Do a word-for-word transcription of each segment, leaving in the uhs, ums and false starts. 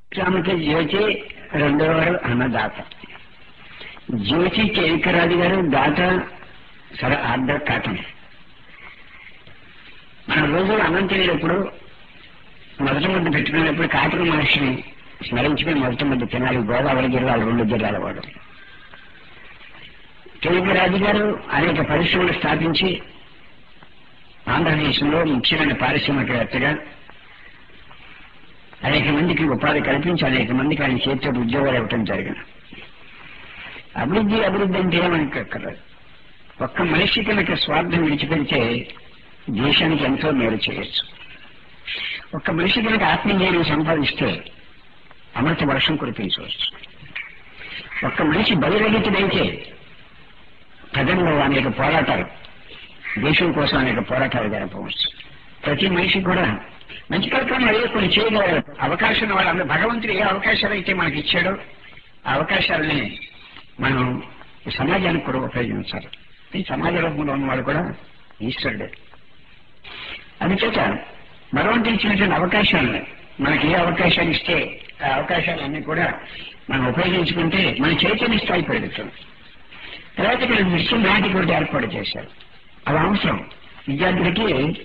రామకి జ్యోతి రెండో వారు అన్నదాత. జ్యోతి కేవికరాజు గారు, దాత సరే ఆర్డర్ కాటన్. మన రోజు అన్నం తినేటప్పుడు మొదటి ముద్ద పెట్టుకునేటప్పుడు కాటన్ మహర్షిని స్మరించుకుని మొదటి ముద్ద తినాలి. గోదావరి జిల్లాలు రెండు జిల్లాల వాడు. కేవికరాజు గారు అనేక పరిశ్రమలు స్థాపించి ఆంధ్రదేశంలో ముఖ్యమైన పారిశ్రామికవేత్తగా అనేక మందికి ఉపాధి కల్పించి అనేక మందికి ఆయన చేతితో ఉద్యోగాలు ఇవ్వటం జరిగింది. అభివృద్ధి అభివృద్ధి అంటే ఏమని అక్కర్లేదు. ఒక్క మనిషి కనుక స్వార్థం విడిచిపెడితే దేశానికి ఎంతో మేలు చేయొచ్చు. ఒక్క మనిషి కనుక ఆత్మీయాన్ని సంపాదిస్తే అమృత వర్షం కురిపించవచ్చు. ఒక్క మనిషి బలిరహితుడైతే ప్రజల్లో అనేక పోరాటాలు, దేశం కోసం అనేక పోరాటాలు జరపవచ్చు. ప్రతి మనిషి కూడా మంచి కార్యక్రమం అయ్యే కొన్ని చేయగల అవకాశం వాళ్ళందరూ భగవంతుడు ఏ అవకాశాలు అయితే మనకి ఇచ్చాడో ఆ అవకాశాలని మనం ఈ సమాజానికి కూడా ఉపయోగించాలి. ఈ సమాజ రూపంలో ఉన్నవాడు కూడా ఈశ్వరుడే. అందుచేత భగవంతుడు ఇచ్చినటువంటి అవకాశాలని మనకి ఏ అవకాశాలు ఇస్తే ఆ అవకాశాలన్నీ కూడా మనం ఉపయోగించుకుంటే మన చైతన్య స్థాయి పెరుగుతుంది. తర్వాత ఇక్కడ విశ్వ నాటి కూడా ఏర్పాటు చేశారు. అది అవసరం. విద్యార్థులకి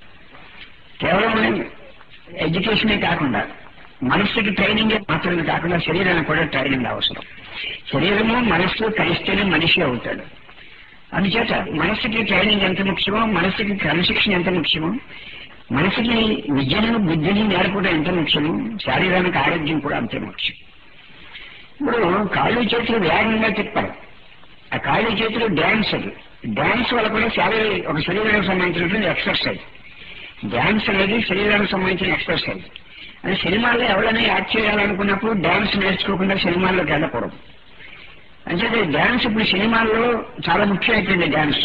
కేవలం ఎడ్యుకేషనే కాకుండా మనస్సుకి ట్రైనింగ్ మాత్రమే కాకుండా శరీరానికి కూడా ట్రైనింగ్ అవసరం. శరీరము మనస్సు కలిస్తేనే మనిషి అవుతాడు. అందుచేత మనస్సుకి ట్రైనింగ్ ఎంత ముఖ్యమో, మనస్సుకి క్రమశిక్షణ ఎంత ముఖ్యమో, మనసుకి విద్యను బుద్ధిని నేర్పడం ఎంత ముఖ్యమో, శారీరానికి ఆరోగ్యం కూడా అంతే ముఖ్యం. ఇప్పుడు కాళ్ళు చేతులు వేగంగా తిప్పాలి. ఆ కాళ్ళు చేతులు డ్యాన్స్ అది. డ్యాన్స్ వల్ల కూడా శారీర ఒక శరీరానికి సంబంధించినటువంటి ఎక్సర్సైజ్. డ్యాన్స్ అనేది శరీరానికి సంబంధించిన ఎక్సర్సైజ్. అది సినిమాల్లో ఎవరైనా యాక్ట్ చేయాలనుకున్నప్పుడు డ్యాన్స్ నేర్చుకోకుండా సినిమాల్లోకి వెళ్ళకూడదు. అంటే డ్యాన్స్ ఇప్పుడు సినిమాల్లో చాలా ముఖ్యమైపోయింది డ్యాన్స్.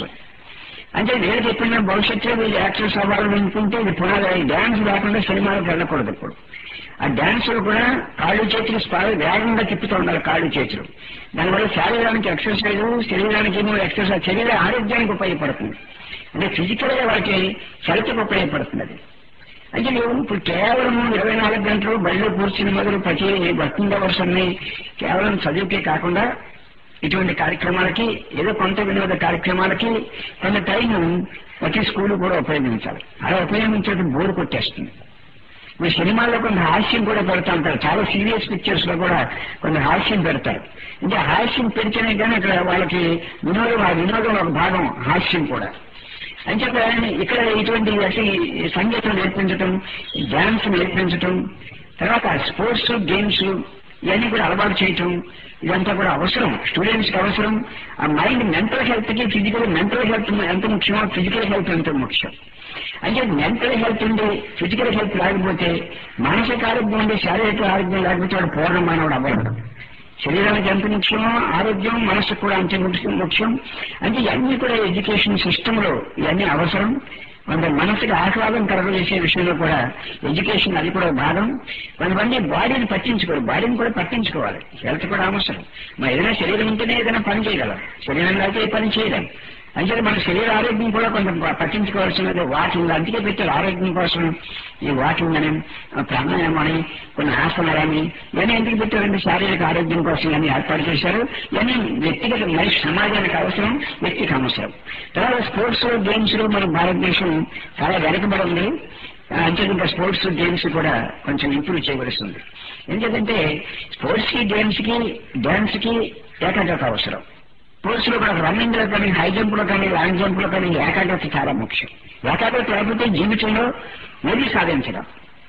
అంటే నేను చెప్పిన భవిష్యత్తులో వీళ్ళు యాక్టర్స్ అవ్వాలని అనుకుంటే ఇది పునాది. డ్యాన్స్ లేకుండా సినిమాలకు వెళ్ళకూడదు. ఇప్పుడు ఆ డ్యాన్స్ లో కూడా కాళ్ళు చేతులు వేగంగా తిప్పుతూ ఉండాలి. కాళ్ళు చేతులు దానివల్ల శరీరానికి ఎక్సర్సైజ్, శరీరానికి ఏమో ఎక్సర్సైజ్, శరీర ఆరోగ్యానికి ఉపయోగపడుతుంది. అంటే ఫిజికల్ గా వాటికి హెల్త్కి ఉపయోగపడుతుంది. అది అంటే నువ్వు ఇప్పుడు కేవలం ఇరవై నాలుగు గంటలు బయలు కూర్చుని మొదలు ప్రతి వర్కింగ్ అవర్స్ అన్ని కేవలం చదువుకే కాకుండా ఇటువంటి కార్యక్రమాలకి, ఏదో కొంత వినోద కార్యక్రమాలకి కొంత టైం ప్రతి స్కూల్ కూడా ఉపయోగించాలి. అలా ఉపయోగించడం బోర్ కొట్టేస్తుంది. ఇప్పుడు సినిమాల్లో కొంత హాస్యం కూడా పెడతా ఉంటారు. చాలా సీరియస్ పిక్చర్స్ లో కూడా కొంత హాస్యం పెడతారు. అంటే హాస్యం పెడితేనే కానీ ఇక్కడ వాళ్ళకి వినోదం, ఆ వినోదం ఒక భాగం హాస్యం కూడా. అంచేత ఇక్కడ ఇటువంటి సంగీతం నేర్పించటం, డ్యాన్స్ నేర్పించటం, తర్వాత స్పోర్ట్స్ గేమ్స్ ఇవన్నీ కూడా అలవాటు చేయటం, ఇదంతా కూడా అవసరం. స్టూడెంట్స్ కి అవసరం. ఆ మైండ్ మెంటల్ హెల్త్ కి ఫిజికల్ మెంటల్ హెల్త్ ఎంత ముఖ్యమో ఫిజికల్ హెల్త్ ఎంత ముఖ్యం. అంటే మెంటల్ హెల్త్ ఉండి ఫిజికల్ హెల్త్ లేకపోతే, మానసిక ఆరోగ్యం ఉండి శారీరక ఆరోగ్యం లేకపోతే వాడు పూర్ణ మానవుడు అవ్వడు. శరీరానికి ఎంత ముఖ్యమో ఆరోగ్యం మనసుకు కూడా అంతే ముఖ్యం. అంటే ఇవన్నీ కూడా ఎడ్యుకేషన్ సిస్టమ్ లో ఇవన్నీ అవసరం. కొంత మనసుకి ఆహ్లాదం కలగజేసే విషయంలో కూడా ఎడ్యుకేషన్ అది కూడా భాగం. కొంతమంది బాడీని పట్టించుకోరు, బాడీని కూడా పట్టించుకోవాలి. హెల్త్ కూడా అవసరం. మన ఏదైనా శరీరం ఉంటేనే ఏదైనా పని చేయగలం, శరీరం లేకపోతే ఏ పని చేయలేం. అంటే మన శరీర ఆరోగ్యం కూడా కొంచెం పట్టించుకోవాల్సినది. వాకింగ్ అందుకే పెట్టారు ఆరోగ్యం కోసం. ఈ వాకింగ్ అని, ప్రాణాయామం అని, కొన్ని ఆసనాలని ఇవన్నీ ఎందుకు పెట్టారంటే శారీరక ఆరోగ్యం కోసం ఇవన్నీ ఏర్పాటు చేశారు. ఇవన్నీ వ్యక్తిగత మనిషి సమాజానికి అవసరం, వ్యక్తికి అవసరం. తర్వాత స్పోర్ట్స్ గేమ్స్ లో మన భారతదేశం చాలా వెనకబడి ఉంది. అంటే ఇంకా స్పోర్ట్స్ గేమ్స్ కూడా కొంచెం ఇంప్రూవ్ చేయవలసింది. ఎందుకంటే స్పోర్ట్స్ కి, గేమ్స్ కి, డాన్స్ కి ఏకాగ్రత అవసరం. స్పోర్ట్స్ లో కూడా రన్నింగ్ లో కానీ, హై జంప్ లో కానీ, లాంగ్ జంప్ లో కానీ ఏకాగ్రత చాలా ముఖ్యం. ఏకాగ్రత లేకపోతే జీవితంలో ఏది సాధించడం.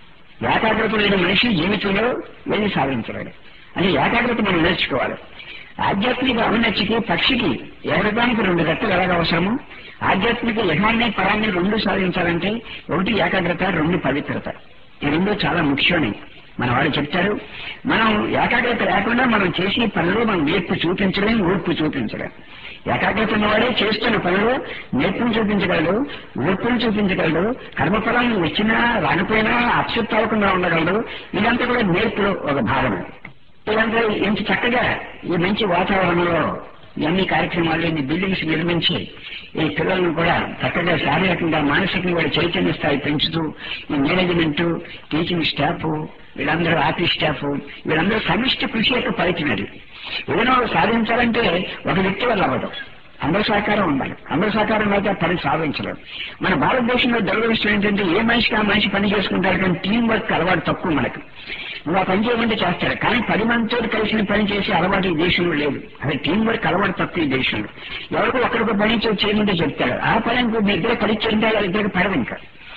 ఏకాగ్రత లేని మనిషి జీవితంలో ఏది సాధించలేడు. అని ఏకాగ్రత మనం నేర్చుకోవాలి. ఆధ్యాత్మిక ఔన్నత్యకి, పక్షికి ఎగరడానికి రెండు రెక్కలు ఎలాగ అవసరమో, ఆధ్యాత్మిక యహాన్ని పరాన్ని రెండు సాధించాలంటే ఒకటి ఏకాగ్రత, రెండు పవిత్రత. ఈ రెండు చాలా ముఖ్యమని మన వాడు చెప్తారు. మనం ఏకాగ్రత లేకుండా మనం చేసే పనులు మనం నేర్పు చూపించలేం, ఓర్పు చూపించలేం. ఏకాగ్రత ఉన్నవాడే చేస్తున్న పనులు నేర్పును చూపించగలడు, ఓర్పును చూపించగలడు, కర్మఫలం వచ్చినా రాకపోయినా అప్సెప్ట్ అవ్వకుండా ఉండగలడు. ఇదంతా కూడా నేర్పులో ఒక భాగం. ఇదంతా ఇంత చక్కగా ఈ మంచి వాతావరణంలో ఇవన్నీ కార్యక్రమాలు ఇన్ని బిల్డింగ్స్ నిర్మించి ఈ పిల్లలను కూడా చక్కగా శారీరకంగా మానసికంగా కూడా చైతన్య స్థాయి పెంచుతూ ఈ మేనేజ్మెంట్ టీచింగ్ స్టాఫ్ వీళ్ళందరూ ఆఫీస్ స్టాఫ్ వీళ్ళందరూ సమిష్టి కృషి యొక్క ఫలితమేది. ఏదైనా సాధించాలంటే ఒక వ్యక్తి వల్ల అవ్వదు, అందరి సహకారం ఉండాలి. అందరి సహకారం అయితే పని సాధించలేదు. మన భారతదేశంలో దురదృష్టం ఏంటంటే ఏ మనిషికి ఆ మనిషి పని చేసుకుంటారు కానీ టీం వర్క్ అలవాటు తక్కువ మనకు. నువ్వు ఆ పని చేయమంటే చేస్తాడు కానీ పది మందితో కలిసిన పని చేసే అలవాటు ఈ దేశంలో లేదు. అదే టీం వర్క్ అలవాటు తక్కువ ఈ దేశంలో. ఎవరికో ఒక్కడికి పని చేయమంటే చెప్తాడు, ఆ పని మీ ఇద్దరు పని చేయంటే ఇద్దరికి పడదు. ఇంకా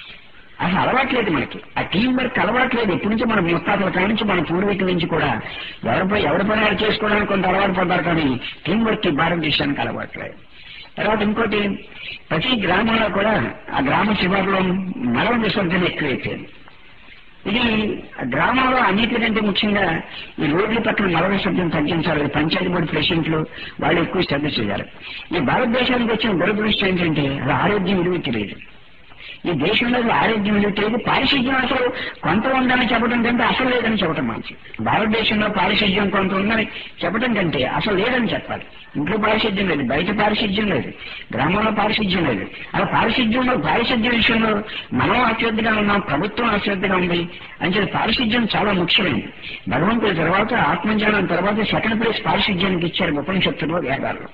అసలు అలవాట్లేదు మనకి, ఆ టీం వర్క్ అలవాట్లేదు. ఎప్పటి నుంచి మన ముత్తాతల కాడి నుంచి మన పూర్వీకుల నుంచి కూడా ఎవరిపై ఎవరి పని వాళ్ళు చేసుకోవడానికి కొంత అలవాటు పడ్డారు కానీ టీం వర్క్ భారతదేశానికి అలవాట్లేదు. తర్వాత ఇంకోటి, ప్రతి గ్రామంలో కూడా ఆ గ్రామ శివారులో మల విసర్జన ఎక్కువైపోయింది. ఇది గ్రామంలో అన్నిటికంటే ముఖ్యంగా ఈ రోడ్ల పక్కన మల విసర్జన తగ్గించాలి. పంచాయతీ బోర్డు ప్రెసిడెంట్లు వాళ్ళు ఎక్కువ శ్రద్ధ చేయాలి. ఈ భారతదేశానికి వచ్చిన దురదృష్టం ఏంటంటే అది ఆరోగ్యం విలువ తెలియదు. ఈ దేశంలో ఆరోగ్యం విలువ తెలియదు. పారిశుద్ధ్యం అసలు కొంత ఉందని చెప్పడం కంటే అసలు లేదని చెప్పడం మంచిది. భారతదేశంలో పారిశుద్ధ్యం కొంత ఉందని చెప్పడం కంటే అసలు లేదని చెప్పాలి. ఇంట్లో పారిశుద్ధ్యం లేదు, బయట పారిశుద్ధ్యం లేదు, గ్రామంలో పారిశుద్ధ్యం లేదు. అలా పారిశుద్ధ్యంలో పారిశుద్ధ్య విషయంలో మనం అశ్రద్ధగా ఉన్నాం, ప్రభుత్వం అశ్రద్ధగా ఉంది అని చెప్పి పారిశుద్ధ్యం చాలా ముఖ్యమైనది. భగవంతుడి తర్వాత ఆత్మజ్ఞానం తర్వాత సెకండ్ ప్లేస్ పారిశుద్ధ్యానికి ఇచ్చారు ఉపనిషత్తులో వేదాల్లో.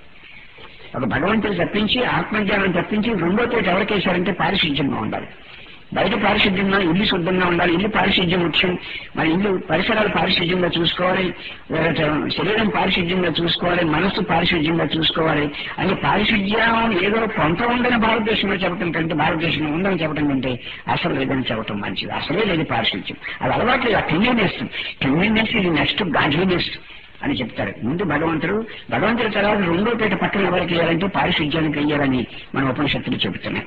ఒక భగవంతుడు తప్పించి ఆత్మజ్ఞానం తప్పించి రెండో తోటి ఎవరికేశారంటే పారిశుద్ధ్యంగా ఉండాలి. బయట పారిశుద్ధ్యంగా ఇల్లు శుద్ధంగా ఉండాలి. ఇల్లు పారిశుద్ధ్యం ముఖ్యం. మన ఇల్లు పరిసరాలు పారిశుద్ధ్యంగా చూసుకోవాలి, శరీరం పారిశుద్ధ్యంగా చూసుకోవాలి, మనస్సు పారిశుద్ధ్యంగా చూసుకోవాలి. అంటే పారిశుద్ధ్యం ఏదో కొంత ఉందని భారతదేశంలో చెప్పడం కంటే భారతదేశంలో ఉందని చెప్పడం కంటే అసలు లేదని చెప్పడం మంచిది. అసలే లేదు పారిశుద్ధ్యం. అది అలవాట్లేదు. ఆ క్లీన్లీనెస్ క్లీన్లీనెస్ ఇది నెక్స్ట్ గాడ్లీనెస్ అని చెప్తారు. ముందు భగవంతుడు భగవంతుడి తర్వాత రెండో పేట పక్కన ఎవరికి వేయాలంటే పారిశుద్ధ్యానికి వెయ్యాలని మన ఉపనిషత్తులు చెబుతున్నాయి.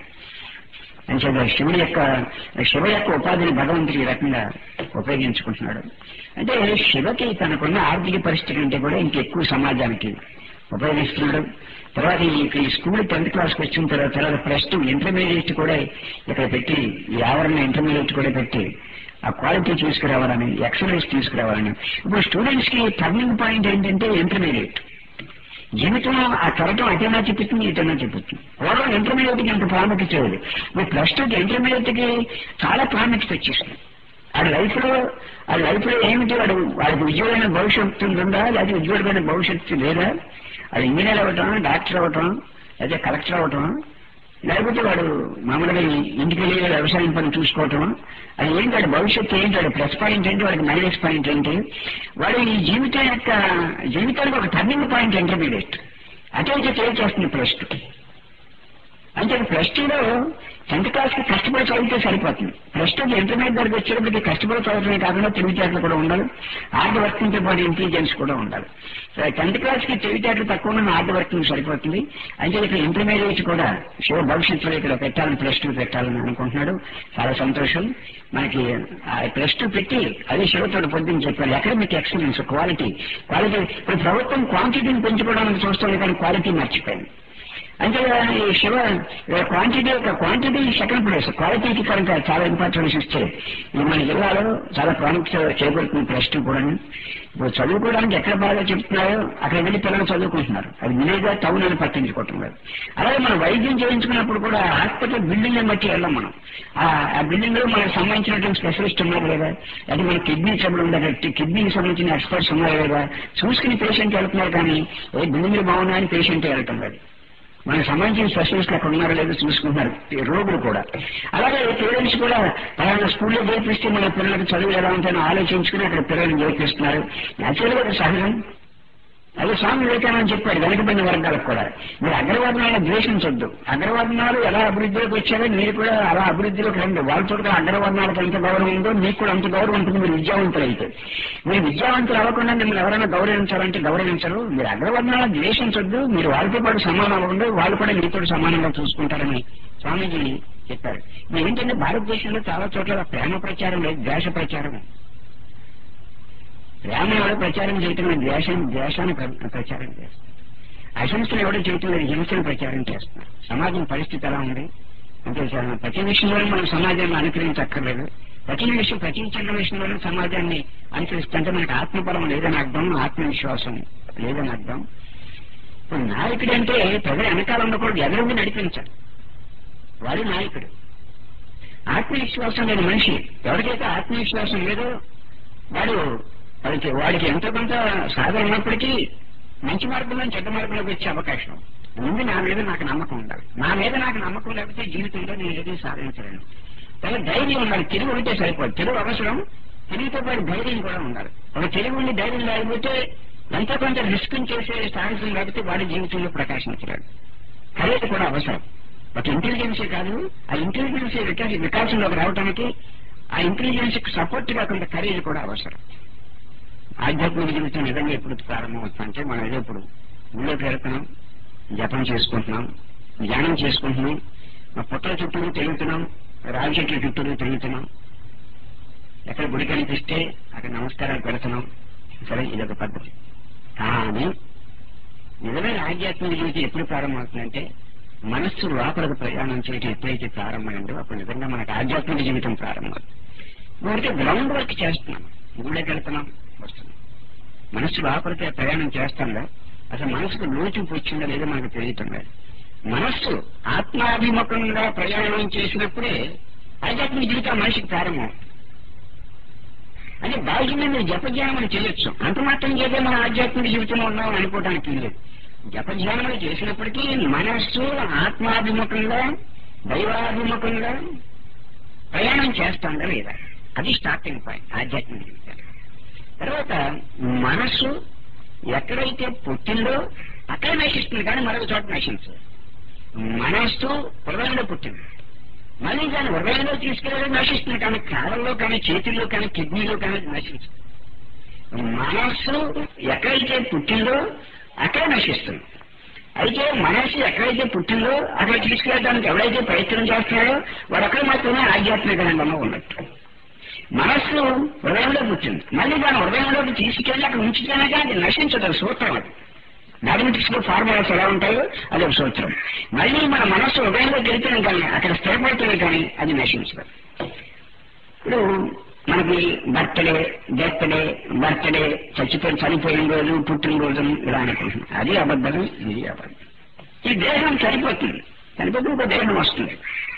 అని శివుడి యొక్క శివ యొక్క ఉపాధిని భగవంతుడు ఈ రకంగా ఉపయోగించుకుంటున్నాడు. అంటే శివకి తనకున్న ఆర్థిక పరిస్థితి కంటే కూడా ఇంకెక్కువ సమాజానికి ఉపయోగిస్తున్నాడు. తర్వాత ఈ స్కూల్ టెన్త్ క్లాస్కి వచ్చిన తర్వాత తర్వాత ప్లస్ టూ ఇంటర్మీడియట్ కూడా ఇక్కడ పెట్టి ఈ ఆవరణ ఇంటర్మీడియట్ కూడా పెట్టి ఆ క్వాలిటీ తీసుకురావాలని ఎక్సలెన్స్ తీసుకురావాలని. ఇప్పుడు స్టూడెంట్స్ కి టర్నింగ్ పాయింట్ ఏంటంటే ఇంటర్మీడియట్. జీవితంలో ఆ చదవటం అటైనా చెప్తుంది ఇటైనా చెప్తుంది. పూర్వం ఇంటర్మీడియట్ కి అంత ప్రాముఖ్యత లేదు. మీ ప్లస్ టూకి ఇంటర్మీడియట్ కి చాలా ప్రాముఖ్యత వచ్చేస్తుంది. ఆ లైఫ్ లో ఆ లైఫ్ లో ఏమిటి వాడు వాడికి ఉజ్వలమైన భవిష్యత్తు ఉందా లేదా ఉజ్వలమైన భవిష్యత్తు లేదా? అది ఇంజనీర్ అవ్వటం, డాక్టర్ అవ్వటం, లేదా కలెక్టర్ అవ్వటం, లేకపోతే వాడు మామూలుగా ఇంటికి వెళ్ళి వ్యవసాయం పని చూసుకోవటం, అది ఏంటి వాడి భవిష్యత్తు ఏంటి, వాడి ప్లస్ పాయింట్ ఏంటి, వాడికి మైనస్ పాయింట్ ఏంటి, వాడు ఈ జీవితం యొక్క జీవితానికి ఒక టర్నింగ్ పాయింట్ ఇంటర్మీడియట్. అటే ఇటే చేస్తుంది ప్లస్ టూ. అంటే ప్లస్ టూలో టెన్త్ క్లాస్ కి కష్టపడి చదివితే సరిపోతుంది. ప్లస్ టూకి ఇంటర్మీడియట్ దగ్గరికి వచ్చేటప్పటికి కష్టపడి చదవడమే కాకుండా తెలివితేటలు కూడా ఉండాలి, హార్డ్ వర్కింగ్ తో పాటు ఇంటెలిజెన్స్ కూడా ఉండాలి. టెన్త్ క్లాస్ కి తెలివితేటలు తక్కువ ఉన్న హార్డ్ వర్కింగ్ సరిపోతుంది. అంటే ఇక్కడ ఇంటర్మీడియట్ కూడా శివ భవిష్యత్తులో ఇక్కడ పెట్టాలని ప్లస్ టూ పెట్టాలని అనుకుంటున్నాడు. చాలా సంతోషం. మనకి ప్లస్ టూ పెట్టి అది శివతోడు పొద్దున్న చెప్పాలి. అకాడమిక్ ఎక్సలెన్స్, క్వాలిటీ క్వాలిటీ ఇప్పుడు ప్రభుత్వం క్వాంటిటీని పెంచుకోవడానికి చూస్తుంది కానీ క్వాలిటీ మర్చిపోయింది. అంటే ఈ శివ క్వాంటిటీ క్వాంటిటీ సెకండ్ ప్లేస్, క్వాలిటీకి కనుక చాలా ఇంపార్టెన్స్ ఇస్తే ఇది మన జిల్లాలో చాలా ప్రాముఖ్యత చేకూరుతుంది. ప్లస్ టూ కూడా ఇప్పుడు చదువుకోవడానికి ఎక్కడ బాగా చెప్తున్నారో అక్కడ వెళ్ళి పిల్లలు చదువుకుంటున్నారు. అది విలేజ్ టౌన్ అని పట్టించుకుంటున్నారు. అలాగే మనం వైద్యం చేయించుకున్నప్పుడు కూడా హాస్పిటల్ బిల్డింగ్ ని బట్టి వెళ్ళాం మనం. ఆ బిల్డింగ్ లో మనకు సంబంధించినటువంటి స్పెషలిస్ట్ ఉన్నారు లేదా, అది మన కిడ్నీ ట్రబుల్ ఉందా, కిడ్నీకి సంబంధించిన ఎక్స్పర్ట్స్ ఉన్నారు లేదా చూసుకుని పేషెంట్ వెళ్తున్నారు. కానీ ఏ బిల్డింగ్లు బాగున్నాయని పేషెంట్ వెళ్ళటం లేదు. మనకు సంబంధించిన స్పెషలిస్టులు అక్కడ ఉన్నారో లేదో చూసుకుంటున్నారు రోగులు కూడా. అలాగే పేరెంట్స్ కూడా పలానా స్కూల్లో చేర్పిస్తే మన పిల్లలకు చదువు ఎలా ఉంటుందని ఆలోచించుకుని అక్కడ పిల్లల్ని చేర్పిస్తున్నారు. యాక్చువల్గా అది సహజం. అదే స్వామి వివేకానంద చెప్పాడు వెనకబడిన వర్గాలకు కూడా మీరు అగ్రవర్ణాలను ద్వేషించొద్దు. అగ్రవర్ణాలు ఎలా అభివృద్ధిలోకి వచ్చారో మీరు కూడా అలా అభివృద్ధిలోకి రండి. వాళ్ళతో కూడా అగ్రవర్ణాలకు ఎంత గౌరవం ఉందో మీకు కూడా అంత గౌరవం ఉంటుంది. మీరు విద్యావంతులు అయితే మీరు విద్యావంతులు అవ్వకుండా మిమ్మల్ని ఎవరైనా గౌరవించాలంటే గౌరవించరు. మీరు అగ్రవర్ణాలను ద్వేషించొద్దు. మీరు వాళ్ళతో పాటు సమానంగా ఉండే వాళ్ళు కూడా మీతో సమానంగా చూసుకుంటారని స్వామీజీ చెప్పారు. ఏంటంటే భారతదేశంలో చాలా చోట్ల ప్రేమ ప్రచారం లేదు, ద్వేష ప్రచారం. ప్రేమ ఎవడో ప్రచారం చేయటం లేదు, ద్వేషం ద్వేషాన్ని ప్రచారం చేస్తారు. అహింసను ఎవడో చేయటం లేదు, హింసను ప్రచారం చేస్తున్నారు. సమాజం పరిస్థితి ఎలా ఉంది అంటే ప్రతి విషయంలోనూ మనం సమాజాన్ని అనుకరించక్కర్లేదు. ప్రతి విషయం ప్రతి చిన్న విషయంలోనూ సమాజాన్ని అనుకరిస్తుంటే మనకి ఆత్మబలం లేదని అర్థం, ఆత్మవిశ్వాసం లేదని అర్థం. ఇప్పుడు నాయకుడు అంటే ప్రజల వెనకాల ఉండకూడదు, ఎదురుండి నడిపించాలి. వాడు నాయకుడు. ఆత్మవిశ్వాసం లేని మనిషి, ఎవరికైతే ఆత్మవిశ్వాసం లేదో వాడు వాడికి వాడికి ఎంతో కొంత సాధన ఉన్నప్పటికీ మంచి మార్గంలో చెడ్డ మార్గంలోకి వచ్చే అవకాశం. ముందు నా మీద నాకు నమ్మకం ఉండాలి. నా మీద నాకు నమ్మకం లేకపోతే జీవితంలో నేను ఏదీ సాధించలేను. తన ధైర్యం ఉండాలి. తెలుగు ఉంటే సరిపోదు, తెలుగు అవసరం. తెలుగుతో పాటు ధైర్యం కూడా ఉండాలి. ఒక తెలుగు ఉండి ధైర్యం లేకపోతే ఎంతో కొంత రిస్క్ చేసే సాహసం లేకపోతే వాడి జీవితంలో ప్రకాశించలేడు. కరేజ్ కూడా అవసరం. ఒక ఇంటెలిజెన్సే కాదు, ఆ ఇంటెలిజెన్స్ వికాస వికాసంలోకి రావడానికి ఆ ఇంటెలిజెన్స్ కి సపోర్ట్ గా కొంత కరేజ్ కూడా అవసరం. ఆధ్యాత్మిక జీవితం నిజంగా ఎప్పుడు ప్రారంభమవుతుందంటే మనం ఏదో ఇప్పుడు ఊళ్ళోకి వెళ్తున్నాం, జపం చేసుకుంటున్నాం, ధ్యానం చేసుకుంటున్నాం, మా పుట్టల చుట్టూ తిరుగుతున్నాం, రావి చెట్ల చుట్టూ తిరుగుతున్నాం, ఎక్కడ గుడి కనిపిస్తే అక్కడ నమస్కారాలు పెడుతున్నాం. సరే, ఇదొక పద్ధతి. కానీ నిజమైన ఆధ్యాత్మిక జీవితం ఎప్పుడు ప్రారంభమవుతుందంటే మనస్సు లోపలకు ప్రయాణం చేయడం ఎప్పుడైతే ప్రారంభమైందో అప్పుడు నిజంగా మనకు ఆధ్యాత్మిక జీవితం ప్రారంభమవుతుంది. మనకి గ్రౌండ్ వర్క్ చేస్తున్నాం, గుళ్ళకి వెళ్తున్నాం, వస్తున్నాం. మనస్సు లోపలికి ప్రయాణం చేస్తాంగా అసలు మనసుకు లోచింపు వచ్చిందో లేదో మనకు తెలియటం లేదు. మనస్సు ఆత్మాభిముఖంగా ప్రయాణం చేసినప్పుడే ఆధ్యాత్మిక జీవితం మనిషికి ప్రారంభం. అంటే బాహ్యంగా మీరు జపధ్యానం చేయొచ్చు, అంత మాత్రం చేస్తే మన ఆధ్యాత్మిక జీవితంలో ఉన్నామని అనుకోవడానికి లేదు. జపధ్యానం చేసినప్పటికీ మనస్సు ఆత్మాభిముఖంగా దైవాభిముఖంగా ప్రయాణం చేస్తుందా లేదా, అది స్టార్టింగ్ పాయింట్ ఆధ్యాత్మిక జీవితాలు. తర్వాత మనస్సు ఎక్కడైతే పుట్టిందో అక్కడే నశిస్తుంది, కానీ మరొక చోట నశించదు. మనస్సు హృదయంలో పుట్టింది, మళ్ళీ దాన్ని హృదయంలో తీసుకెళ్ళడం నశిస్తుంది, కానీ కాళ్ళలో కానీ చేతుల్లో కానీ కిడ్నీలో కానీ నశించదు. మనస్సు ఎక్కడైతే పుట్టిందో అక్కడే నశిస్తుంది. అయితే మనస్సు ఎక్కడైతే పుట్టిందో అక్కడ తీసుకెళ్ళడానికి ఎవరైతే ప్రయత్నం చేస్తున్నాడో వాడు అక్కడ మాత్రమే ఆధ్యాత్మిక రంగంలో ఉన్నట్టు. మనస్సు హృదయంలో పుట్టింది, మళ్ళీ దాని హృదయంలోకి తీసుకెళ్ళి అక్కడ ఉంచితేనే కానీ నశించదు. అది సూత్రం. అది మ్యాథమెటిక్స్ లో ఫార్ములాస్ ఎలా ఉంటాయో అది ఒక సూత్రం. మళ్ళీ మన మనస్సు హృదయంలోకి వెళ్తేనే కానీ అక్కడ స్థిరపడితేనే కానీ అది నశించదు. ఇప్పుడు మనకి బర్త్డే బర్త్డే బర్త్డే చచ్చిపోయి చనిపోయిన రోజు పుట్టినరోజు ఇలా అనుకుంటున్నాం. అది అబద్ధం, ఇది అబద్ధం. ఈ దేహం చనిపోతుంది, చనిపోతే ఒక దేహం వస్తుంది.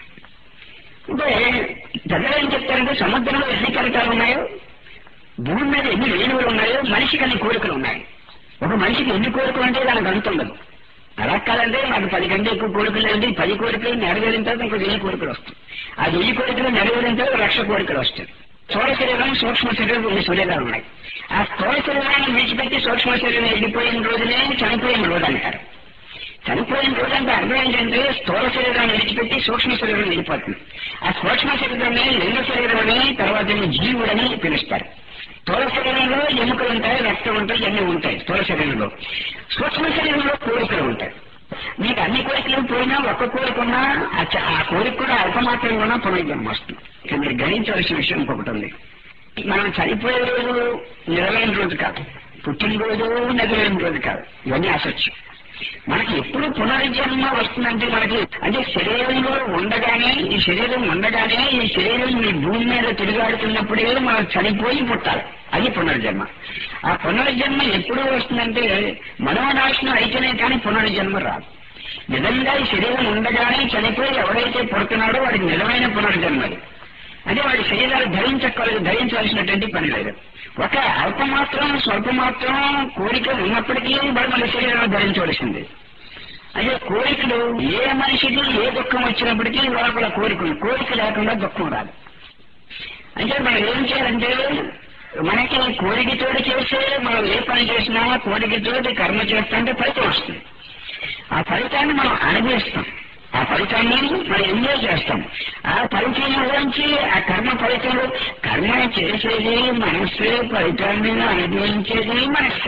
అంటే పెద్దలు ఏం చెప్తారంటే సముద్రంలో ఎన్ని కెరటాలు ఉన్నాయో, భూమి మీద ఎన్ని రేణువులు ఉన్నాయో మనిషికి అన్ని కోరికలు ఉన్నాయి. ఒక మనిషికి ఎన్ని కోరికలు అంటే దానికి అంత ఉండదు. అలా కాదంటే నాకు పది కంటే ఎక్కువ కోరికలు ఏంటి, పది కోరికలు నెరవేరిన తర్వాత ఇంకో వెయ్యి కోరికలు వస్తాయి. ఆ వెయ్యి కోరికలు నెరవేరిన తర్వాత లక్ష కోరికలు వస్తాయి. స్థూల శరీరం సూక్ష్మ శరీరం కొన్ని శరీరాలు ఉన్నాయి. ఆ స్థూల శరీరాన్ని విడిచిపెట్టి సూక్ష్మ శరీరం వెళ్ళిపోయిన రోజునే చనిపోయిన రోజు అంటారు. చనిపోయిన రోజు అంటే అర్థం ఏంటంటే స్థూల శరీరాన్ని విడిచిపెట్టి సూక్ష్మ శరీరం వెళ్ళిపోతుంది. ఆ సూక్ష్మ శరీరాన్ని లింగ శరీరం అని, తర్వాత జీవుడని పిలుస్తారు. స్థూల శరీరంలో ఎముకలు ఉంటాయి, రక్తం ఉంటాయి, ఇవన్నీ ఉంటాయి స్థూల శరీరంలో. సూక్ష్మ శరీరంలో కోరికలు ఉంటాయి. మీకు అన్ని కోరికలు పోయినా ఒక్క కోరిక ఉన్నా ఆ కోరిక కూడా అల్పమాత్రంగా ఉన్నా పునర్జన్మ వస్తుంది. ఇక మీరు గ్రహించవలసిన విషయం ఇంకొకటి ఉంది. మనం చనిపోయే రోజు నిజమైన రోజు కాదు, పుట్టినరోజు నిజమైన రోజు కాదు, ఇవన్నీ అసత్యం. మనకి ఎప్పుడు పునర్జన్మ వస్తుందంటే మనకి అంటే శరీరంలో ఉండగానే ఈ శరీరం ఉండగానే ఈ శరీరం ఈ భూమి మీద తిరిగాడుతున్నప్పుడే మనం చనిపోయి పుట్టాలి. అది పునర్జన్మ. ఆ పునర్జన్మ ఎప్పుడు వస్తుందంటే మనోనాశనం అయితేనే కానీ పునర్జన్మ రాదు. నిజంగా ఈ శరీరం ఉండగానే చనిపోయి ఎవరైతే పుడుతున్నాడో వాడికి నిజమైన పునర్జన్మ. అంటే వాడి శరీరాలు ధరించక్కర్లేదు, ధరించవలసినటువంటి పని లేదు. ఒక అల్పమాత్రం స్వల్పమాత్రం కోరిక ఉన్నప్పటికీ వాడు మన శరీరాన్ని ధరించవలసింది. అంటే కోరికలు ఏ మనిషికి ఏ దుఃఖం వచ్చినప్పటికీ లోపల కోరికలు, కోరిక లేకుండా దుఃఖం రాదు. అంటే మనం ఏం చేయాలంటే మనకి కోరికతోటి చేస్తే మనం ఏ పని చేసినా కోరికతోటి కర్మ చేస్తుంటే ఫలితం వస్తుంది. ఆ ఫలితాన్ని మనం అనుభవిస్తాం, ఆ ఫలితాన్ని మనం ఎంజాయ్ చేస్తాం. ఆ ఫలితంలోంచి ఆ కర్మ ఫలితంలో కర్మ చేసేది మనస్సే, ఫలితాన్ని అనుభవించేది మనస్సే.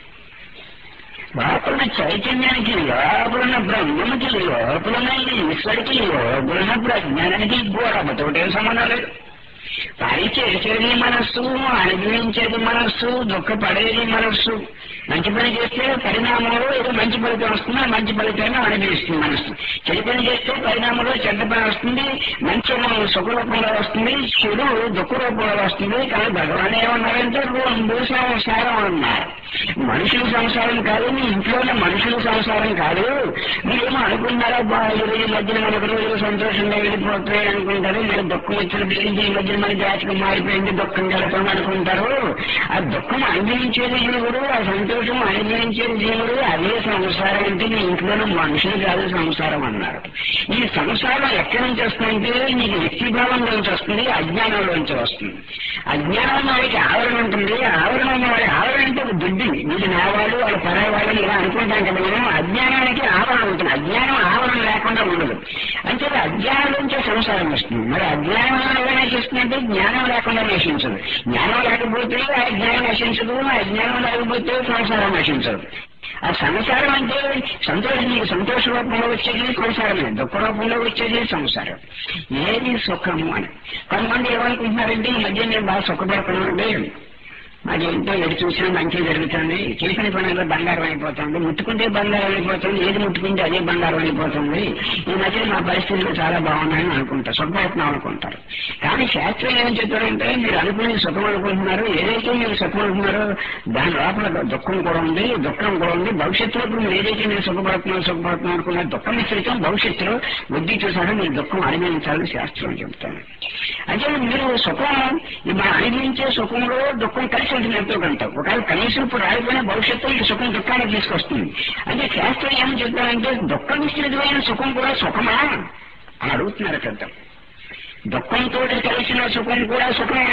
లోపల చైతన్యానికి, లోపలున్న బ్రహ్మకి, లోపలున్న ఈశ్వరికి, లోపలున్న ప్రజ్ఞానానికి గోడబతోటే సంబంధం లేదు. పని చేసేది మనస్సు, అనుభవించేది మనస్సు, దుఃఖపడేది మనస్సు. మంచి పని చేస్తే పరిణామంలో ఏదో మంచి ఫలితం వస్తుంది, మంచి ఫలితాన్ని అనుభవిస్తుంది మనస్సు. చెడు పని చేస్తే పరిణామంలో చెడ్డ పని వస్తుంది, మంచి సుఖ రూపంలో వస్తుంది, చెడు దుఃఖ రూపంలో వస్తుంది. కానీ భగవాన్ ఏమన్నారంటే రెండు సంసారం అన్నారు. మనుషుల సంసారం కాదు, మీ ఇంట్లో ఉన్న మనుషుల సంసారం కాదు. మీరేమో అనుకున్నారా బా ఈ రోజు మధ్యన మనకు రోజులు సంతోషంగా వెళ్ళిపోతాయి అనుకుంటారు. మీరు దుఃఖం వచ్చినప్పుడు ఈ మధ్యన మన జాతకం మారిపోయింది, దుఃఖం కలపం అనుకుంటారు. ఆ దుఃఖం అనుభవించేది జీవుడు, ఆ సంతోషం అనుభవించేది జీవుడు. అదే సంసారం అంటే మీ ఇంట్లోనే మనుషులు కాదు సంసారం అన్నారు. ఈ సంసారం ఎక్కడి నుంచి వస్తుందంటే నీకు వ్యక్తిభావంలోంచి వస్తుంది, అజ్ఞానంలోంచి వస్తుంది. అజ్ఞానం వాడికి ఆవరణ ఉంటుంది. ఆవరణ ఉన్న వాడి ఆవరణ అంటే ఒక దుడ్డి, వీటి నావాళ్ళు వాళ్ళ పరాయి వాళ్ళని ఇలా అనుకుంటాం కదా మనం. అజ్ఞానానికి ఆవరణ ఉంటుంది, అజ్ఞానం ఆవరణ లేకుండా ఉండదు. అంటే అజ్ఞానం నుంచే సంసారం వస్తుంది. మరి అజ్ఞానం ఎలా నశిస్తుందంటే జ్ఞానం లేకుండా నశించదు. జ్ఞానం లేకపోతే ఆ జ్ఞానం నశించదు, ఆ జ్ఞానం లేకపోతే సంసారం నశించదు. ఆ సంసారం అంటే సంతోషం, నీకు సంతోష రూపంలో వచ్చేది సంసారమే, దుఃఖ రూపంలో వచ్చేది సంసారం. ఏది సుఖము అని కొంతమంది ఏమనుకుంటున్నారంటే ఈ మధ్య నేను బాగా సుఖపడుతున్నానండి, అది ఎంతో ఎటు చూసినా మంచిగా జరుగుతుంది, చేసిన పనుల్లో బంగారం అయిపోతుంది, ముట్టుకుంటే బంగారం అయిపోతుంది, ఏది ముట్టుకుంటే అదే బంగారం అయిపోతుంది, ఈ మధ్య మా పరిస్థితులు చాలా బాగున్నాయని అనుకుంటారు, సుఖపడుతున్నాం అనుకుంటారు. కానీ శాస్త్రం ఏం చెప్పారంటే మీరు అనుకునే సుఖం అనుకుంటున్నారు, ఏదైతే మీరు సుఖం అనుకున్నారో దాని లోపల దుఃఖం కూడా ఉంది, దుఃఖం కూడా ఉంది. భవిష్యత్తులో ఇప్పుడు మీరు ఏదైతే మీరు సుఖపడుతున్నారో సుఖపడుతున్నాం అనుకున్నారు, దుఃఖం మిశ్రితం భవిష్యత్తులో వృద్ధి చూసారో మీరు దుఃఖం అనుభవించాలని శాస్త్రం చెప్తాను. అంటే మీరు సుఖం మనం అనుభవించే సుఖంలో దుఃఖం కలిసి ఉంటుంది ఎంతో కొంత. ఒకవేళ కనీసం ఇప్పుడు రాకపోయినా భవిష్యత్తులో ఈ సుఖం దుఃఖాన్ని తీసుకొస్తుంది. అంటే శాస్త్రం ఏమని చెప్తారంటే దుఃఖం మిశ్రితమైన సుఖం కూడా సుఖమా అని అడుగుతున్నారు పెద్ద. దుఃఖంతో కలిసిన సుఖం కూడా సుఖమే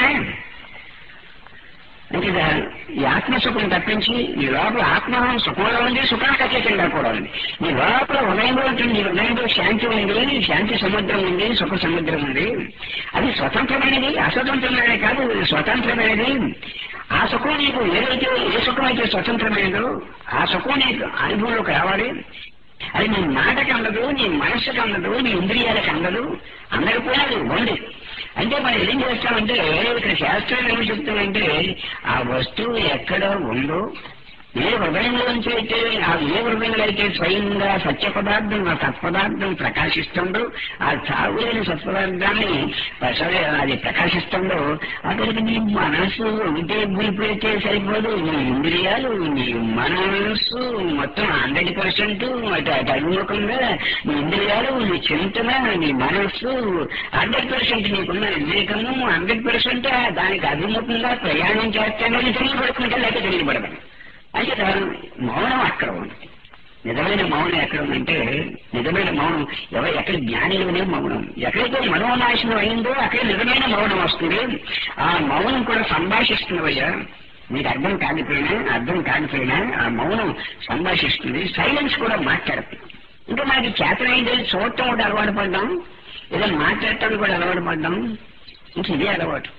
అంటే ఈ ఆత్మసుఖం తప్పించి ఈ లోపల ఆత్మ సుఖంలో ఉంది, సుఖానికి అత్యకంగా కూడా ఉంది. ఈ లోపల హృదయంలో ఉంటుంది, ఈ హృదయంలో శాంతి ఉంది, శాంతి సముద్రం ఉంది, సుఖ సముద్రం ఉంది. అది స్వతంత్రమైనది, అస్వతంత్రమైనది కాదు, స్వతంత్రమైనది. ఆ సుఖం నీకు ఏదైతే ఏ సుఖం అయితే స్వతంత్రమైనదో ఆ సుఖం నీకు అనుభవంలోకి రావాలి. అది నీ మాటకి అందదు, నీ మనస్సుకి అందదు, నీ ఇంద్రియాలకు అందదు, అందకపోయినా అది ఉంది. అంటే మనం ఏం చేస్తామంటే ఇక్కడ శాస్త్రం ఏమి చెప్తుందంటే ఆ వస్తువు ఎక్కడ ఉందో ఏ హృదయంలోంచి అయితే ఆ ఏ హృదయంలో అయితే స్వయంగా సత్య పదార్థం ఆ సత్పదార్థం ప్రకాశిస్తుందో ఆ చావులేని సత్పదార్థాన్ని అది ప్రకాశిస్తుందో అక్కడికి నీ మనస్సు ఉంటే గురిపెడితే సరిపోదు. నీ ఇంద్రియాలు నీ మనస్సు మొత్తం హండ్రెడ్ పర్సెంట్ అటు అటు అభిముఖంగా నీ ఇంద్రియాలు నీ చింతన నీ మనస్సు హండ్రెడ్ పర్సెంట్ నీకున్న వివేకము హండ్రెడ్ పర్సెంట్ దానికి అభిముఖంగా ప్రయాణం చేస్తానని తెలియబడుతుంటే లేక తెలియబడదు. అంటే మౌనం అక్కడ ఉంది. నిజమైన మౌనం ఎక్కడ ఉందంటే నిజమైన మౌనం ఎవరు ఎక్కడ జ్ఞానిలోనే మౌనం. ఎక్కడైతే మనోనాశనం అయిందో అక్కడ నిజమైన మౌనం వస్తుంది. ఆ మౌనం కూడా సంభాషిస్తున్నవయ్యా, మీకు అర్థం కాకపోయినా అర్థం కాకపోయినా ఆ మౌనం సంభాషిస్తుంది. సైలెన్స్ కూడా మాట్లాడుతుంది. ఇంకా మనకి చేతనైంది చూడటం కూడా అలవాటు పడ్డాం, ఏదైనా మాట్లాడటానికి కూడా అలవాటు పడ్డాం. ఇంక ఇదే అలవాటు.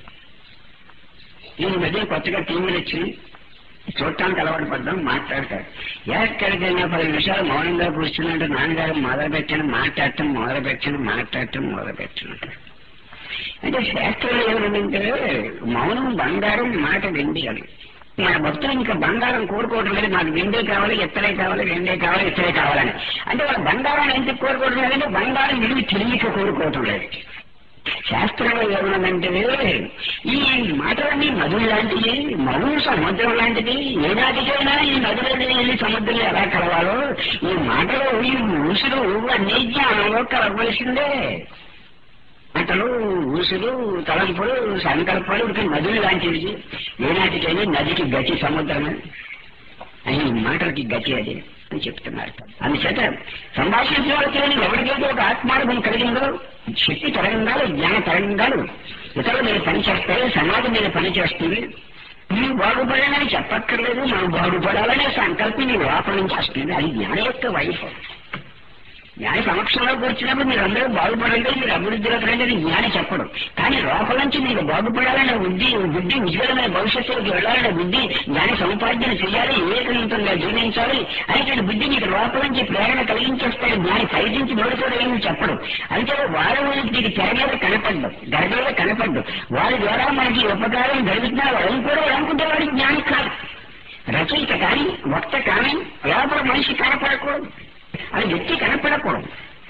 ఈ మధ్య కొత్తగా టీవీలు వచ్చి చూడటానికి అలవాటు పడ్డాం, మాట్లాడతారు. ఎక్కడికైనా పది నిమిషాలు మౌనంగా కూర్చున్నట్టు నాన్నగారు మొదలు పెట్టాను మాట్లాడటం మొదలు పెట్టాను మాట్లాడటం మొదలు పెట్టాను. అంటే శాస్త్రంలో ఏమంటే మౌనం బంగారం, మాట వెండి అని. మన భక్తులు ఇంకా బంగారం కోరుకోవడం లేదు, మాకు వెండే కావాలి, ఎత్తడే కావాలి, వెండే కావాలి, ఎత్తడే కావాలని. అంటే వాళ్ళ బంగారాన్ని ఎందుకు కోరుకోవడం లేదంటే బంగారం విలువ తెలియక కోరుకోవటం లేదు. శాస్త్రంలో ఏమన్నదంటే ఈ మాటలన్నీ నదులు లాంటివి, మౌనం సముద్రం లాంటిది. ఏనాటికైనా ఈ నదులని వెళ్ళి సముద్రంలో ఎలా కలవాలో ఈ మాటలు ఈ ఊసులు అన్ని జ్ఞానంలో కలవలసిందే. మాటలు ఊసులు తలంపులు సంకల్పాలు ఇంకా నదులు లాంటివి. ఏనాటికైనా నదికి గతి సముద్రమే, ఈ మాటలకి గతి అది అని చెప్తున్నారు. అందుచేత సంభాషించవలసిన ఎవరికైతే ఒక ఆత్మానుభవం కలిగిందో శక్తి తరంగాలు జ్ఞాన తరంగాలు ఇతరుల మీద పనిచేస్తాయి, సమాజం మీద పనిచేస్తుంది. నువ్వు బాగుపడాలని చెప్పక్కర్లేదు, మనం బాగుపడాలనే సంకల్పం నీ లోపల నుంచి వస్తుంది. అది జ్ఞాన యొక్క వైఫ్. జ్ఞాన సమక్షంలో కూర్చున్నప్పుడు మీరు అందరూ బాగుపడండి, మీరు అభివృద్ధిలో రండి అని జ్ఞాని చెప్పడం. కానీ లోపల నుంచి మీరు బాగుపడాలనే బుద్ధి బుద్ధి ఉజ్వలమైన భవిష్యత్తులోకి వెళ్లాలనే బుద్ధి జ్ఞాని సముపార్జన చేయాలి, ఏకనంతంగా జీవించాలి అనేటువంటి బుద్ధి మీకు లోపల నుంచి ప్రేరణ కలిగించేస్తాడు. జ్ఞాని ప్రయత్నించి నోడుకోవడం చెప్పడం. అంటే వారు నీకు తెర మీద కనపడ్డం, గడ మీద కనపడ్డం, వారి ద్వారా మనకి ఉపకారం జరుగుతున్నారు వాళ్ళని కూడా అనుకుంటే వాడికి జ్ఞాని కాదు. రచయిత కానీ వక్త కానీ లోపల మనిషి కనపడకూడదు, అది వ్యక్తి కనపడకూడదు.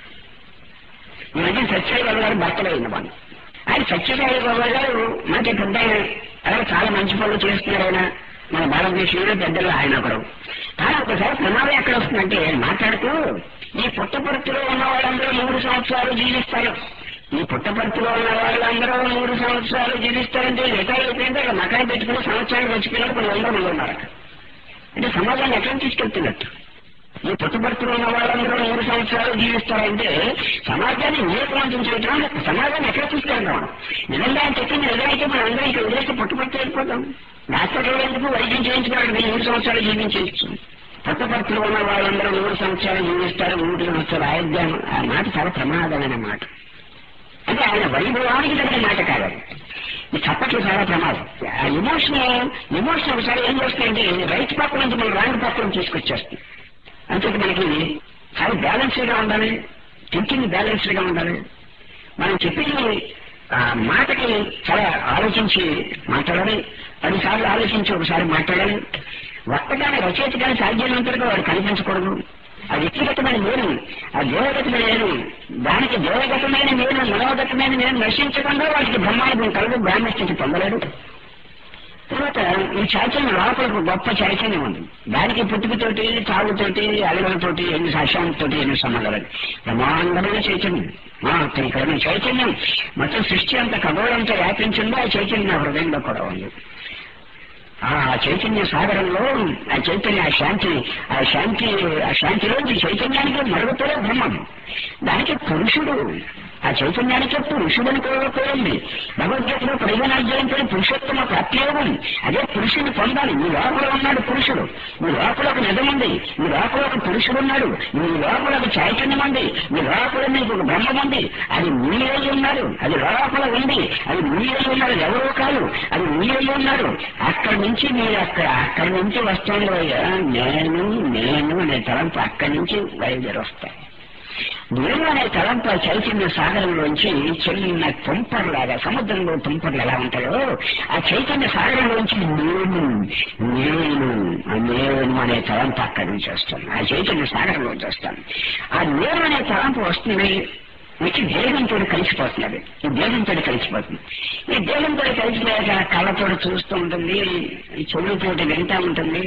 ఈ మధ్య సత్యసాయి బాబు గారు భర్తలైన వాళ్ళు. ఆయన సత్యసాయి బాబు గారు మనకి పెద్ద అలా చాలా మంచి పనులు చేస్తున్నారు. ఆయన మన భారతదేశంలో పెద్దలు ఆయన ఒకడు. కానీ ఒకసారి ప్రమాదం ఎక్కడ వస్తుందంటే మాట్లాడుతూ ఈ పుట్టపర్తిలో ఉన్న వాళ్ళందరూ మూడు సంవత్సరాలు జీవిస్తారు, ఈ పుట్టపర్తిలో ఉన్న వాళ్ళందరూ మూడు సంవత్సరాలు జీవిస్తారంటే రిటైర్ అయిపోయింటే అక్కడ మకాయి పెట్టుకుని సంవత్సరాలు వచ్చిపోయినట్టు కొన్ని వందల మంది ఉన్నారు. అంటే సమాజాన్ని ఎక్కడ తీసుకెళ్తున్నట్టు ఈ పుట్టపర్తిలో ఉన్న వాళ్ళందరూ మూడు సంవత్సరాలు జీవిస్తారంటే సమాజాన్ని నియమం చేయడం, సమాజాన్ని ఎక్కడ తీసుకెళ్తాం? నిజంగా చెప్పింది నిజమైతే మనం అందరం ఇక్కడ వదిలేస్తే పుట్టపర్తి వెళ్ళిపోతాం. డాక్టర్ ఎందుకు వైద్యం చేయించుకోవడం మూడు సంవత్సరాలు జీవించవచ్చు. పుట్టపర్తిలో ఉన్న వాళ్ళందరూ మూడు సంవత్సరాలు జీవిస్తారు, మూడు సంవత్సరాలు ఆయుధ్యం. ఆ మాట చాలా ప్రమాదమైన మాట. అంటే ఆయన వైభవానికి తగిన మాట కాదు. ఈ చప్పట్లు చాలా ప్రమాదం. ఆ ఎమోషన్ ఎమోషన్ ఒకసారి ఏం చేస్తాయంటే రైట్ పక్క నుంచి మనం రాంగ్ పక్కన తీసుకొచ్చేస్తుంది. అంటే మనకి చాలా బ్యాలెన్స్డ్ గా ఉండాలి, థింకింగ్ బ్యాలెన్స్డ్ గా ఉండాలి. మనం చెప్పింది ఆ మాటకి చాలా ఆలోచించి మాట్లాడాలి, పదిసార్లు ఆలోచించి ఒకసారి మాట్లాడాలి. వక్త కానీ రచయిత కానీ సాధ్యమైనంతగా వాడు కనిపించకూడదు. ఆ వ్యక్తిగతమైన నేను, ఆ దేవగతమైన నేను, దానికి దేవగతమైన నేను మనోగతమైన నేను నశించకుండా వాటికి బ్రహ్మాండం కలదు, బ్రాహ్మ స్థితి పొందలేడు. తర్వాత ఈ చైతన్యం లోపలకు గొప్ప చైతన్యం ఉంది. దానికి పుట్టుకతోటి తాగుతోటి అలగలతోటి ఎన్ని సాక్ష్యాలతోటి ఎన్ని సంబంధాలు. బ్రహ్మాండమైన చైతన్యం, ఇక్కడ చైతన్యం మొత్తం సృష్టి అంతా ఖగోళంతో వ్యాపించిందో ఆ చైతన్యం హృదయంలో కూడా ఉంది. ఆ చైతన్య సాగరంలో ఆ చైతన్య ఆ శాంతి ఆ శాంతి ఆ శాంతిలో ఈ చైతన్యానికి మరుగుతూనే బ్రహ్మం, దానికి పురుషుడు, ఆ చైతన్యానికి పురుషుడని కోరుకోండి. భగవద్గీతలో పదిహేను అధ్యాయంతో పురుషోత్తమ ప్రత్యేకం. అదే పురుషుని పొందాలి. మీ లోపల ఉన్నాడు పురుషుడు, మీ లోపల ఒక నిజం ఉంది, మీ లోపల ఒక పురుషుడు ఉన్నాడు, మీ లోపల ఒక చైతన్యం ఉంది, మీ లోపల మీకు ఒక బ్రహ్మం ఉంది. అది మీరే ఉన్నారు, అది లోపల ఉంది, అది మీరే ఉన్నారు, ఎవరో కాదు, అది మీరే ఉన్నారు. అక్కడి నుంచి మీరు అక్కడ అక్కడి నుంచి వస్తాను నేను నేను అనే తలంపు అక్కడి నుంచి బయలుదేరి వస్తాయి. నేను అనే తలంపు చైతన్య సాగరంలోంచి చిన్న తుంపర్లాగా, సముద్రంలో తుంపర్లు ఎలా ఉంటాయో ఆ చైతన్య సాగరంలోంచి నేను నేను నేను అనే తలంపు అక్కడి నుంచి వస్తాను, ఆ చైతన్య సాగరంలోంచి వస్తాను. ఆ నేను అనే తలంపు వస్తుంది, వచ్చి దేహంతో కలిసిపోతున్నది. ఈ దేహంతో కలిసిపోతుంది. ఈ దేహంతో కలిసిపోయాక కళ్ళతో చూస్తూ ఉంటుంది, ఈ చెవులతో వింటా ఉంటుంది,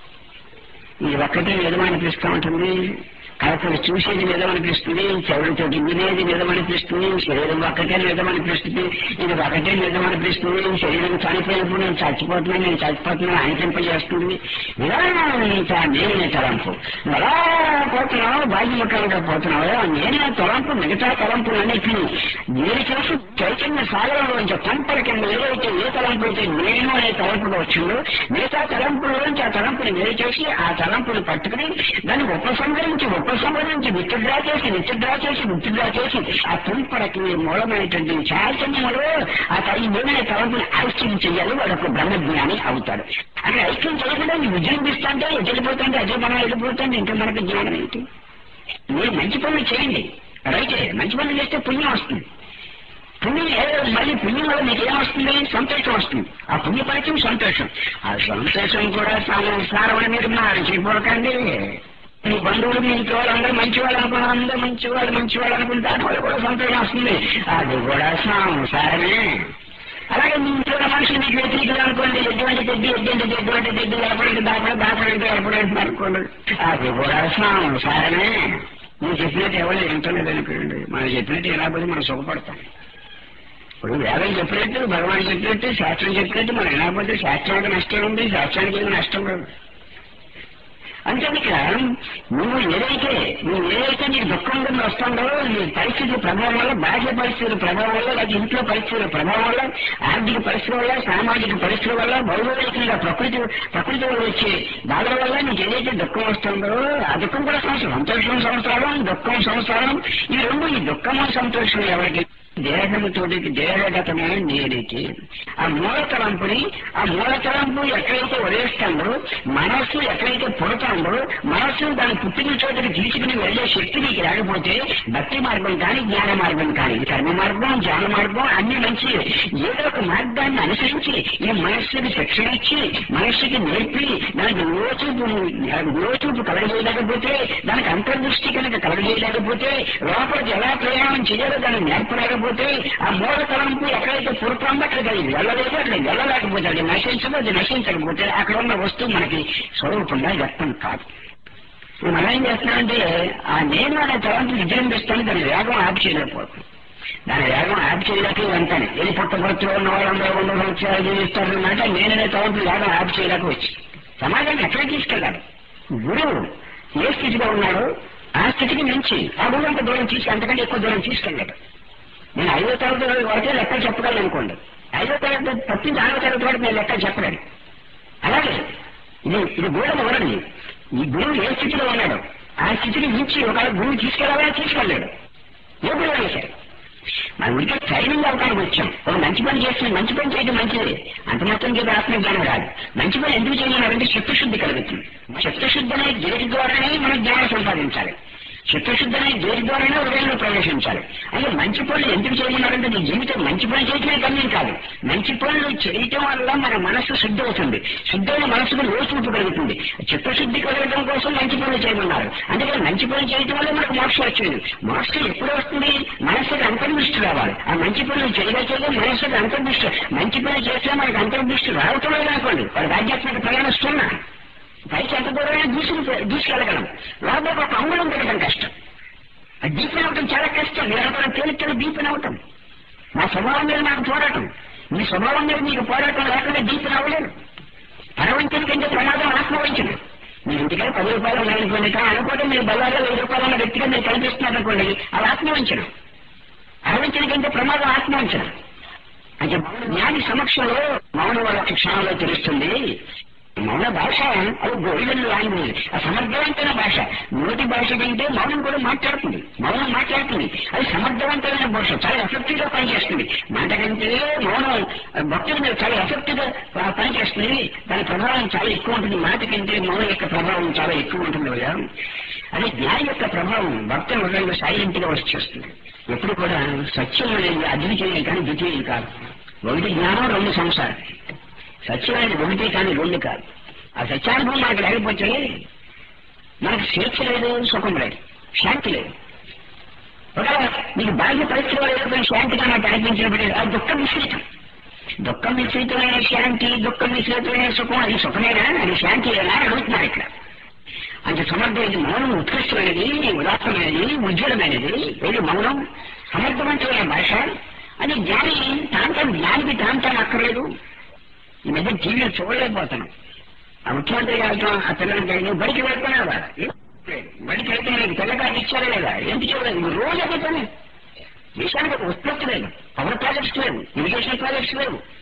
ఇది ఒక్కటే నిజమనిపిస్తూ ఉంటుంది. కళ్ళతో చూసేది నిజమనిపిస్తుంది, చెవులతో వినేది నిజమనిపిస్తుంది, శరీరం ఒక్కటే నిజమనిపిస్తుంది, ఇది ఒకటే నిజమనిపిస్తుంది. శరీరం చనిపోయినప్పుడు నేను చచ్చిపోతున్నాను నేను చచ్చిపోతున్నాను అనిపింపజేస్తుంది. ఇలా నేనే తలంపు. ఎలా పోతున్నావు, బాధ్యముఖంగా పోతున్నావు, నేనే తలంపు. మిగతా తలంపులన్నింటినీ నేను చేసి చైతన్య సాగరంలోంచి తంపల కింద ఏదైతే ఏ తలంపు అయితే నేను అనే తలంపుగా వచ్చిందో మిగతా తలంపులోంచి ఆ తలంపుని వేరు చేసి ఆ తలంపుని పట్టుకుని దాన్ని ఉపసంహరించి ఉపసంహరించి విత్డ్రా చేసి విత్డ్రా చేసి విత్డ్రా చేసి ఆ తుంపరకి మూలమైనటువంటి చైతన్యంలో ఆ తల్లి నేనే తలంపుని ఐక్యం చెయ్యాలి. వాడొక బ్రహ్మజ్ఞాని అవుతాడు. అక్కడ ఐక్యం చేయకుండా విజృంభిస్తుంటే ఎదిరిపోతుంటే అదే మనం వెళ్ళిపోతుంది. ఇంకా మనకు జ్ఞానం ఏంటి? మీరు మంచి పనులు చేయండి, రైతే మంచి పనులు చేస్తే పుణ్యం వస్తుంది. పుణ్యం మళ్ళీ పుణ్యం వల్ల మీకు ఏమొస్తుంది? సంతోషం వస్తుంది. ఆ పుణ్య ఫలితం సంతోషం. ఆ సంతోషం కూడా సారమని మీరు మర్చిపోకండి. మీ బంధువులు మీ ఇంట్లో వాళ్ళందరూ మంచివాళ్ళు అనుకున్నారు, అందరూ మంచివాళ్ళు మంచివాళ్ళు అనుకుంటారు, వాళ్ళు కూడా సంతోషం వస్తుంది. అది కూడా సంసారమే. అలాగే మీ ఇంట్లో మనుషులు మీకు వ్యతిరేకలు అనుకోండి, ఎటువంటి తెడ్డి ఎటువంటి ఎటువంటి తెడ్డి ఎప్పుడంటే దాపడ దాపడంటే ఎప్పుడంటే అనుకోండి, అది కూడా సంసారమే. నువ్వు చెప్పినట్టు ఎవరు వింటలేదు అనుకోండి, మనం చెప్పినట్టు ఎలా పోతే మనం సుఖపడతాం. ఇప్పుడు వేదం చెప్పినట్టు, భగవాన్ చెప్పినట్టు, శాస్త్రం చెప్పినట్టు మనం ఎలా పోతే శాస్త్రానికి నష్టం ఉంది, శాస్త్రానికి ఏమి నష్టం లేదు. అంటే ఇక్కడ నువ్వు ఏదైతే నువ్వు ఏదైతే నీకు దుఃఖం కింద వస్తుందో నీ పరిస్థితుల ప్రభావం వల్ల, బాహ్య పరిస్థితుల ప్రభావం వల్ల, లేకపోతే ఇంట్లో పరిస్థితుల ప్రభావం వల్ల, ఆర్థిక పరిస్థితుల వల్ల, సామాజిక పరిస్థితుల వల్ల, భౌగోళికంగా ప్రకృతి ప్రకృతి వల్ల వచ్చే బాధల వల్ల నీకు ఏదైతే దుఃఖం వస్తుందో ఆ దుఃఖం కూడా సంవత్సరం, సంతోషం సంవత్సరం, దుఃఖం సంవత్సరం. ఈ రెండు ఈ దుఃఖము సంతోషం ఎవరికి? దేహముతోటి దేహగతమైన నేరికి ఆ మూల తలంపుని ఆ మూల తలంపు ఎక్కడైతే వదిలేస్తాడో, మనస్సు ఎక్కడైతే పుడతాడో, మనస్సు దాని పుట్టిన చోటుకి తీసుకుని వెళ్లే శక్తి నీకు లేకపోతే భక్తి మార్గం కానీ జ్ఞాన మార్గం కానీ కర్మ మార్గం జ్ఞాన మార్గం అన్ని మంచి ఏదో ఒక మార్గాన్ని అనుసరించి ఈ మనస్సుకి శిక్షణ ఇచ్చి మనస్సుకి నేర్పి దానికి లోచూపు లోచూపు కలగజేయలేకపోతే, దానికి అంతర్దృష్టి కనుక కలగజేయలేకపోతే, లోపలికి ఎలా ప్రయాణం చేయాలో దాన్ని నేర్పలేకపోతే వెళ్ళకపోతే ఆ మూల తలంపు ఎక్కడైతే పురుతుందో అక్కడికి అది వెళ్ళలేదు, అక్కడ వెళ్ళలేకపోతే అది నశించదు, అది నశించకపోతే అక్కడ ఉన్న వస్తువు మనకి స్వరూపంగా వ్యక్తం కాదు. మనం ఏం చేస్తున్నామంటే ఆ నేను అనే తలంపు విజృంభిస్తాను, దాని వేగం ఆపు చేయలేకపోతుంది. దాని వేగం ఆపు చేయలేక వెంటనే ఏది పుట్టపరచులో ఉన్న వాళ్ళందరూ వంద సంవత్సరాలు జీవిస్తారన్నమాట నేననే తలంపు వేగం ఆపు చేయలేక వచ్చి సమాజాన్ని ఎక్కడ తీసుకెళ్ళాలి? గురువు ఏ స్థితిలో ఉన్నాడో ఆ స్థితికి మించి ఆ గురువు అంత దూరం తీసుకు అంతకంటే ఎక్కువ దూరం తీసుకెళ్ళాడు. నేను ఐదో తరగతి వరకే లెక్క చెప్పగలను అనుకోండి, ఐదో తరగతి తప్పించి ఆరో తరగతి వరకు నేను లెక్క చెప్పలేను. అలాగే ఇది ఇది గూఢం ఎవరండి? ఈ గురువు ఏ స్థితిలో ఉన్నాడో ఆ స్థితిని మించి ఒక గురువు తీసుకెళ్ళాలా తీసుకెళ్ళాడు. ఏ గురువు అయినా సరే మన ఉడికే ట్రైనింగ్ అవడానికి వచ్చాం. ఒక మంచి పని చేస్తే మంచి పని చేయడం మంచిది, అంత మాత్రం చేత ఆత్మజ్ఞానం రాదు. మంచి పని ఎందుకు చేయాలంటే చిత్తశుద్ధి కలుగుతుంది. చిత్తశుద్ధి అనే దేని ద్వారానే మనం జ్ఞానం సంపాదించాలి. చిత్తశుద్ధి అనే దేని ద్వారానే హృదయంలో ప్రవేశించాలి. అంటే మంచి పనులు ఎందుకు చేయమన్నారంటే నీ జీవితం మంచి పని చేయటమే గమ్యం కాదు. మంచి పనులు చేయటం వల్ల మన మనస్సు శుద్ధి అవుతుంది, శుద్ధమైన మనసుకు లోచూపు కలుగుతుంది. చిత్తశుద్ధి కలగడం కోసం మంచి పనులు చేయమన్నారు. అందుకని మంచి పనులు చేయటం వల్ల మనకు మోక్షం వచ్చింది. మోక్షం ఎప్పుడు వస్తుంది? మనస్సుకి అంతర్దృష్టి రావాలి. ఆ మంచి పనులు చేయగలిగే మనస్సుకి అంతర్దృష్టి. మంచి పనులు చేస్తే మనకు అంతర్దృష్టి రావటం లేదు అనుకోండి, వాడు ఆధ్యాత్మిక ప్రయాణిస్తున్నా పైకి ఎంత దూరమైనా దూసుకు దూసుకెళ్ళగలం. లోపల ఒక అంగుళం పెట్టడం కష్టం. ఆ దీపం అవటం చాలా కష్టం. నిరంతరం తేలికలు దీపం అవటం. నా స్వభావం మీద నాకు పోరాటం, మీ స్వభావం మీద మీకు పోరాటం లేకుండా దీపం అవ్వలేదు. పరవంచన కంటే ప్రమాదం ఆత్మవంచన. మీరు ఇంటికై పది రూపాయలు ఉన్నాయనుకోండి, కానీ అనుకోవడం మీరు బల్లాగా వెయ్యి రూపాయలు ఉన్న వ్యక్తిగా మీరు కనిపిస్తున్నారు అనుకోండి, అది ఆత్మవంచన. అరవంచన కంటే ప్రమాదం ఆత్మవంచన. అంటే జ్ఞాని సమక్షంలో మౌనం వాళ్ళ క్షణంలో తెలుస్తుంది. మౌన భాష అది గోల్డెన్ లాంగ్వేజ్, ఆ సమర్థవంతమైన భాష. నోటి భాష కంటే మౌనం కూడా మాట్లాడుతుంది, మౌనం మాట్లాడుతుంది. అది సమర్థవంతమైన భాష, చాలా ఎఫెక్టివ్ గా పనిచేస్తుంది. మాట కంటే మౌనం భక్తుల మీద చాలా ఎఫెక్టివ్ గా పనిచేస్తుంది. దాని ప్రభావం చాలా ఎక్కువ ఉంటుంది. మాట కంటే మౌనం యొక్క ప్రభావం చాలా ఎక్కువ ఉంటుంది కదా. అదే జ్ఞాని యొక్క ప్రభావం భక్తుల హృదయంలో సైలెంట్ గా వచ్చేస్తుంది. ఎప్పుడు కూడా సత్యం అనేది అద్వితీయం కానీ ద్వితీయం కాదు. ఒకటి జ్ఞానం, రెండు సంసారం. సత్యం అనేది ఒకటి కానీ రెండు కాదు. ఆ సత్యానుభవం మనకు లేకపోతే మనకు స్వేచ్ఛ లేదు, సుఖం లేదు, శాంతి లేదు. ఒకవేళ మీకు బాహ్య పరిస్థితులు లేకపోతే శాంతిగా నాకు అనిపించినప్పుడు అది దుఃఖం మిశ్రితం. దుఃఖం మిశ్రితమైన శాంతి, దుఃఖం మిశ్రితమైన సుఖం, అది సుఖమేనా, అది శాంతి అయినా అడుగుతున్నారు ఇక్కడ. అంటే సమర్థమైనది మౌనం ఉత్కృష్టమైనది, ఉదాత్తమైనది, ఉజ్వలమైనది. ఏది మౌనం సమర్థవంతమైన భాష. అది జ్ఞాని తాంతం, జ్ఞానికి తాంతం అక్కర్లేదు. ఈ మధ్య టీవీలో చూడలేకపోతున్నాం. ఆ ముఖ్యమంత్రి గారితో ఆ పిల్లలకి నువ్వు బడికి వెళ్తున్నావా, బడికి వెళ్తే నీకు తెల్లగారు ఇచ్చారా లేదా, ఏంటి చూడలేదు. నువ్వు రోజు అయిపోతానే. దేశానికి ఒక ఉత్పత్తి లేదు, పవర్ ప్రాజెక్ట్స్ లేవు, ఇరిగేషన్ ప్రాజెక్ట్స్ లేవు,